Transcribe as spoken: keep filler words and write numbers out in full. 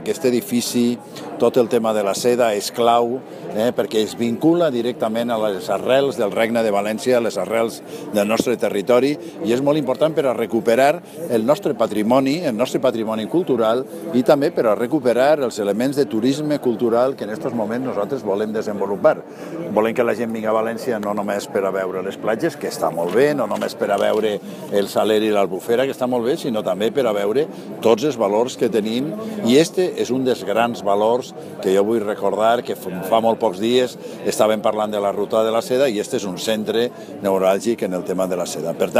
aquest edifici, tot el tema de la seda és clau, eh, perquè es vincula directament a les arrels del Regne de València, a les arrels del nostre territori, i és molt important per a recuperar el nostre patrimoni, el nostre patrimoni cultural, i també per a recuperar els elements de turisme cultural que en aquests moments nosaltres volem desenvolupar. Volem que la gent vingui a València no només per a veure les platges, que està molt bé, no només per a veure el Saler i l'Albufera, que està molt bé, sinó també per a veure tots els valors que tenim, i este és un dels grans valors que jo vull recordar, que fa molt pocs dies estàvem parlant de la ruta de la seda, i este és un centre neuràlgic en el tema de la seda. Per tant,